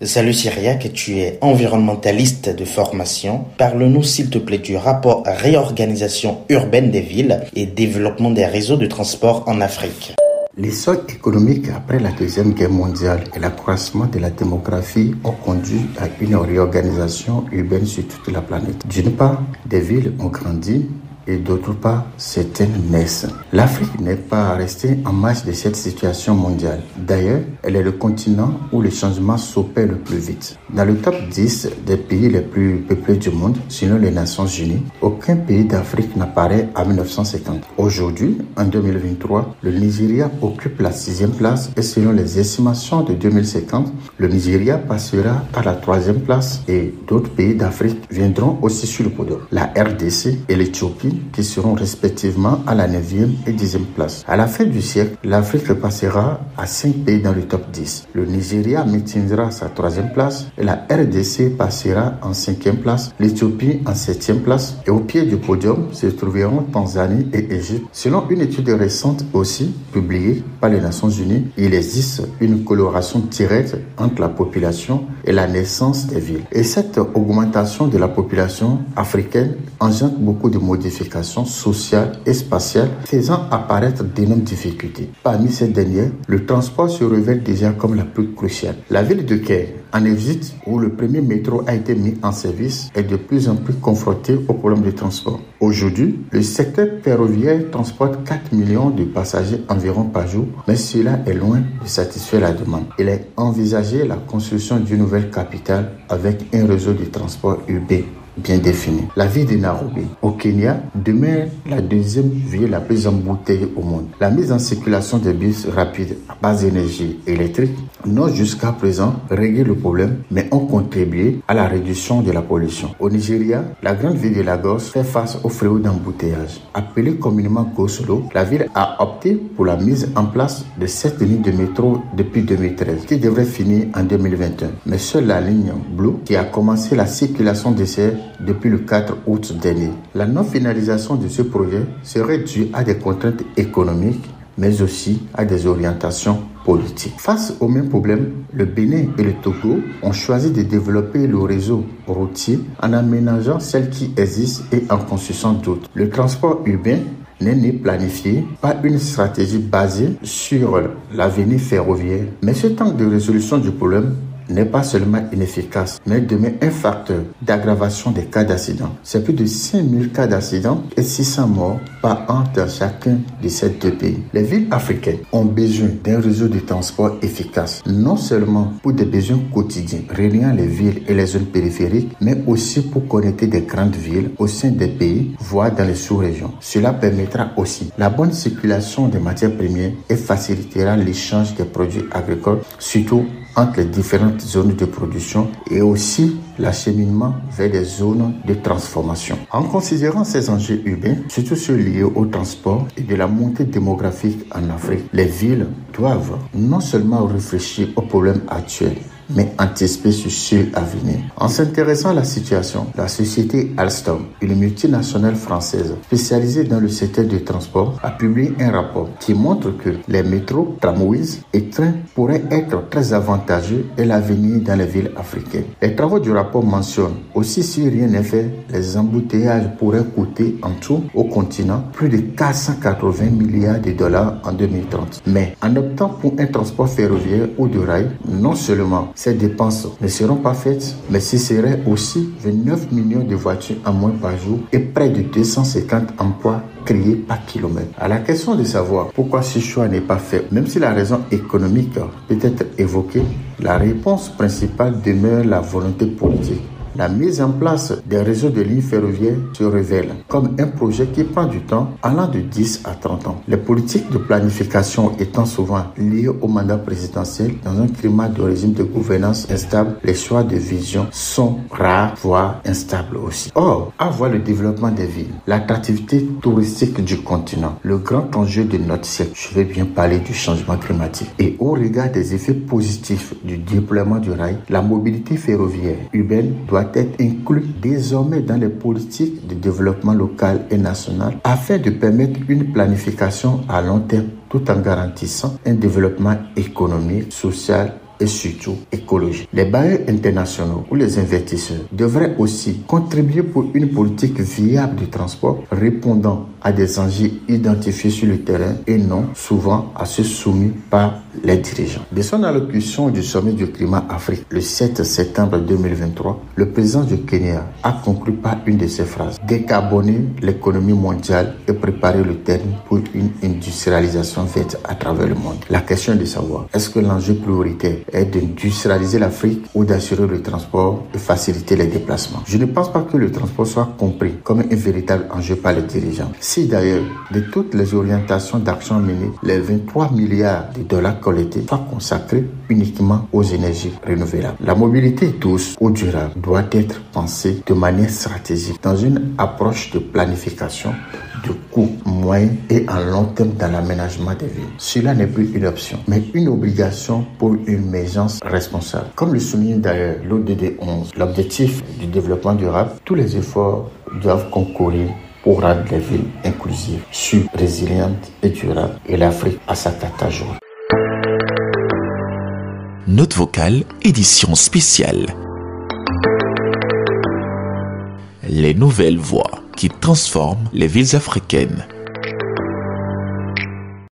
Salut Cyriac, tu es environnementaliste de formation. Parle-nous s'il te plaît du rapport réorganisation urbaine des villes et développement des réseaux de transport en Afrique. L'essor économique après la Deuxième Guerre mondiale et l'accroissement de la démographie ont conduit à une réorganisation urbaine sur toute la planète. D'une part, des villes ont grandi et d'autre part, certaines naissent. L'Afrique n'est pas restée en marge de cette situation mondiale. D'ailleurs, elle est le continent où le changement s'opère le plus vite. Dans le top 10 des pays les plus peuplés du monde, selon les Nations Unies, aucun pays d'Afrique n'apparaît en 1950. Aujourd'hui, en 2023, le Nigeria occupe la 6e place et selon les estimations de 2050, le Nigeria passera par la 3e place et d'autres pays d'Afrique viendront aussi sur le podium. La RDC et l'Éthiopie qui seront respectivement à la 9e et 10e place. À la fin du siècle, l'Afrique passera à 5 pays dans le top 10. Le Nigeria maintiendra sa 3e place et la RDC passera en 5e place, l'Éthiopie en 7e place et au pied du podium se trouveront Tanzanie et Égypte. Selon une étude récente aussi publiée par les Nations Unies, il existe une corrélation directe entre la population et la naissance des villes. Et cette augmentation de la population africaine engendre beaucoup de modifications sociales et spatiales, faisant apparaître d'énormes difficultés. Parmi ces dernières, le transport se révèle déjà comme la plus cruciale. La ville de Caire, en Égypte, où le premier métro a été mis en service, est de plus en plus confrontée au problème de transport. Aujourd'hui, le secteur ferroviaire transporte 4 millions de passagers environ par jour, mais cela est loin de satisfaire la demande. Il est envisagé la construction d'une nouvelle capitale avec un réseau de transport urbain bien défini. La ville de Nairobi, au Kenya, demeure la deuxième ville la plus embouteillée au monde. La mise en circulation des bus rapides à base d'énergie électrique n'ont jusqu'à présent réglé le problème, mais ont contribué à la réduction de la pollution. Au Nigeria, la grande ville de Lagos fait face au fléau d'embouteillage. Appelée communément Go-Slow, la ville a opté pour la mise en place de 7 lignes de métro depuis 2013, qui devrait finir en 2021. Mais seule la ligne Blue, qui a commencé la circulation d'essai depuis le 4 août dernier. La non-finalisation de ce projet serait due à des contraintes économiques, mais aussi à des orientations politiques. Face au même problème, le Bénin et le Togo ont choisi de développer le réseau routier en aménageant celles qui existent et en construisant d'autres. Le transport urbain n'est ni planifié, pas une stratégie basée sur l'avenir ferroviaire, mais ce temps de résolution du problème n'est pas seulement inefficace, mais demeure un facteur d'aggravation des cas d'accident. C'est plus de 5000 cas d'accident et 600 morts par an dans chacun de ces deux pays. Les villes africaines ont besoin d'un réseau de transport efficace, non seulement pour des besoins quotidiens, reliant les villes et les zones périphériques, mais aussi pour connecter des grandes villes au sein des pays, voire dans les sous-régions. Cela permettra aussi la bonne circulation des matières premières et facilitera l'échange des produits agricoles, surtout entre les différentes zones de production et aussi l'acheminement vers des zones de transformation. En considérant ces enjeux urbains, surtout ceux liés au transport et de la montée démographique en Afrique, les villes doivent non seulement réfléchir aux problèmes actuels, mais anticiper sur ceux à venir. En s'intéressant à la situation, la société Alstom, une multinationale française spécialisée dans le secteur du transport, a publié un rapport qui montre que les métros, tramways et trains pourraient être très avantageux et l'avenir dans les villes africaines. Les travaux du rapport mentionnent aussi, si rien n'est fait, les embouteillages pourraient coûter en tout au continent plus de 480 milliards de dollars en 2030. Mais en optant pour un transport ferroviaire ou de rail, non seulement ces dépenses ne seront pas faites, mais ce serait aussi 29 millions de voitures en moins par jour et près de 250 emplois créés par kilomètre. À la question de savoir pourquoi ce choix n'est pas fait, même si la raison économique peut être évoquée, la réponse principale demeure la volonté politique. La mise en place des réseaux de lignes ferroviaires se révèle comme un projet qui prend du temps allant de 10 à 30 ans. Les politiques de planification étant souvent liées au mandat présidentiel dans un climat de régime de gouvernance instable, les choix de vision sont rares, voire instables aussi. Or, à voir le développement des villes, l'attractivité touristique du continent, le grand enjeu de notre siècle, je vais bien parler du changement climatique, et au regard des effets positifs du déploiement du rail, la mobilité ferroviaire urbaine doit être inclus désormais dans les politiques de développement local et national afin de permettre une planification à long terme tout en garantissant un développement économique, social et surtout écologique. Les bailleurs internationaux ou les investisseurs devraient aussi contribuer pour une politique viable de transport répondant à des enjeux identifiés sur le terrain et non souvent à ceux soumis par les dirigeants. De son allocution du sommet du climat Afrique le 7 septembre 2023, le président du Kenya a conclu par une de ses phrases: décarboner l'économie mondiale et préparer le terrain pour une industrialisation verte à travers le monde. La question est de savoir, est-ce que l'enjeu prioritaire est d'industrialiser l'Afrique ou d'assurer le transport et faciliter les déplacements? Je ne pense pas que le transport soit compris comme un véritable enjeu par les dirigeants. Si d'ailleurs, de toutes les orientations d'action menées, les 23 milliards de dollars collectés soient consacrés uniquement aux énergies renouvelables. La mobilité douce ou durable doit être pensée de manière stratégique dans une approche de planification de court, moyen et en long terme dans l'aménagement des villes. Cela n'est plus une option, mais une obligation pour une émergence responsable. Comme le souligne d'ailleurs l'ODD 11, l'objectif du développement durable, tous les efforts doivent concourir pour rendre les villes inclusives, sûres, résilientes et durables, et l'Afrique à sa joie. Note vocale, édition spéciale. Les nouvelles voix qui transforment les villes africaines.